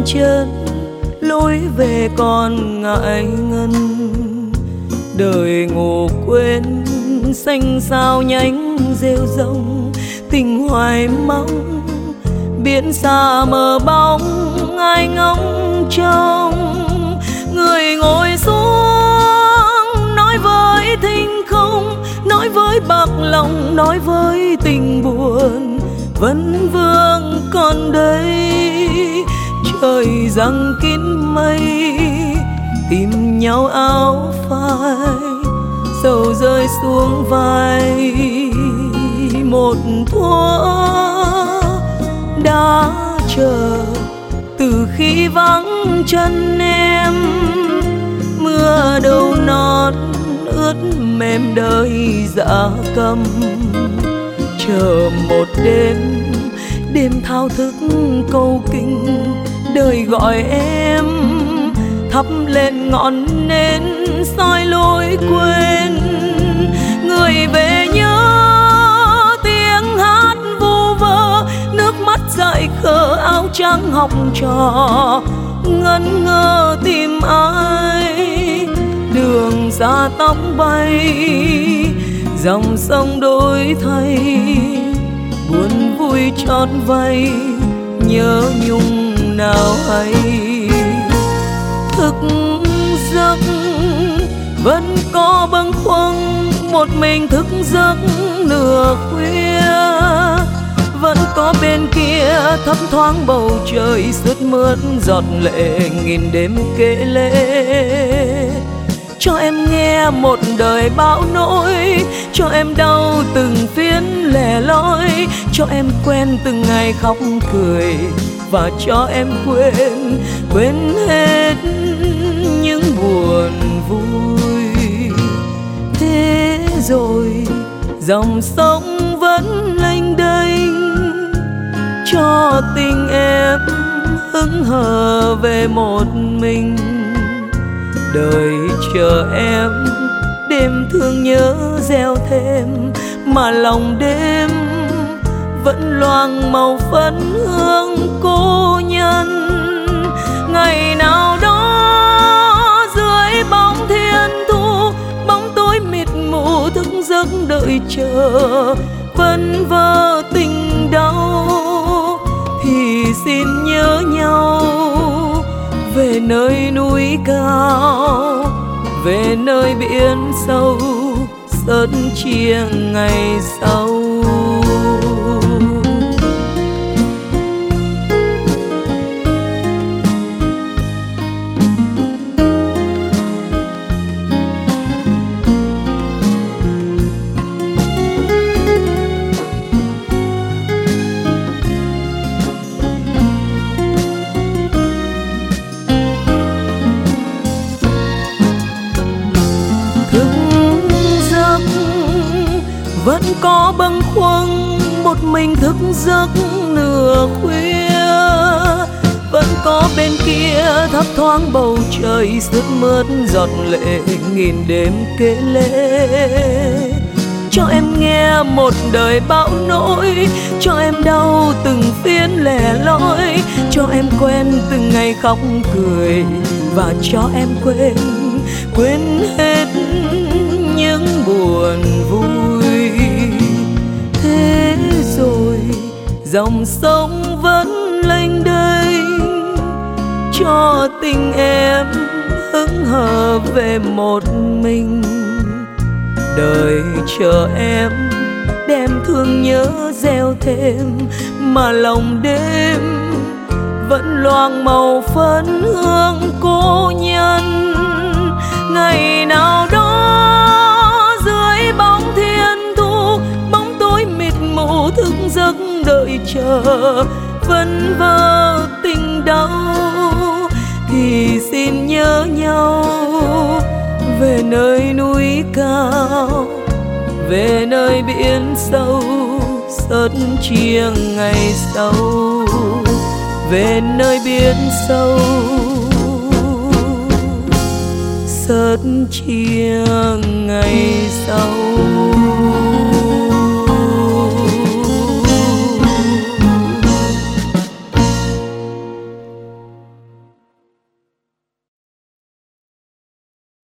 chân, lối về còn ngại ngần. Đời ngủ quên xanh sao nhánh rêu rông, tình hoài mong biển xa mờ bóng ai ngóng trông. Người ngồi xuống nói với thinh không, nói với bạc lòng, nói với tình buồn vẫn vương còn đây. Trời giăng kín mây tìm nhau áo phai, sầu rơi xuống vai một thuở đã chờ từ khi vắng chân em. Mưa đầu nót ướt mềm đời dạ cầm, chờ một đêm đêm thao thức câu kinh đời gọi em. Thắp lên ngọn nến soi lối quên, người về nhớ tiếng hát vu vơ, nước mắt dại khờ áo trắng học trò ngẩn ngơ tìm ai. Đường xa tóc bay dòng sông đổi thay, buồn vui trót vay nhớ nhung nào hay. Thức giấc vẫn có bâng khuâng, một mình thức giấc nửa khuya. Vẫn có bên kia thấp thoáng bầu trời sướt mướt giọt lệ nghìn đêm kể lễ. Cho em nghe một đời bão nỗi, cho em đau từng phiến lẻ loi, cho em quen từng ngày khóc cười, và cho em quên hết những buồn vui. Thế rồi dòng sông vẫn lênh đênh, cho tình em hững hờ về một mình. Đời chờ em đêm thương nhớ gieo thêm, mà lòng đêm vẫn loang màu phấn hương cô nhân. Ngày nào đó dưới bóng thiên thu, bóng tối mịt mù thức giấc đợi chờ vân vơ tình đau, thì xin nhớ nhau về nơi núi cao, về nơi biển sâu sớt chia ngày sau. Vẫn có bâng khuâng một mình thức giấc nửa khuya. Vẫn có bên kia thấp thoáng bầu trời sướt mướt giọt lệ nghìn đêm kể lễ. Cho em nghe một đời bão nỗi, cho em đau từng phiến lẻ loi, cho em quen từng ngày khóc cười, và cho em quên hết những buồn vui. Thế rồi dòng sông vẫn lênh đênh, cho tình em hững hờ về một mình. Đời chờ em đem thương nhớ gieo thêm, mà lòng đêm vẫn loang màu phấn hương cô nhân. Ngày nào đó dưới bóng thiên thu, bóng tối mịt mù thức giấc đợi chờ vân vơ tình đau, thì xin nhớ nhau về nơi núi cao, về nơi biển sâu sớt chia ngày sau, về nơi biển sâu sớt chia ngày sau.